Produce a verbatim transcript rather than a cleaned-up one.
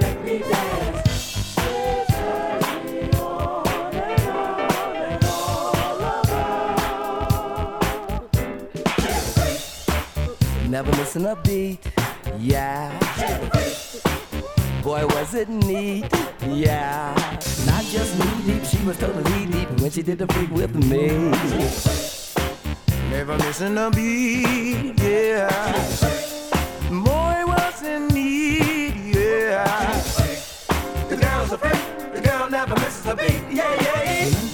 Never missing a beat, yeah. Boy, was it neat, yeah. Not just knee deep, she was totally deep when she did the freak with me. Never missing a beat, yeah. Boy, was it neat, yeah. The girl's a freak, the girl never misses a beat, yeah, yeah.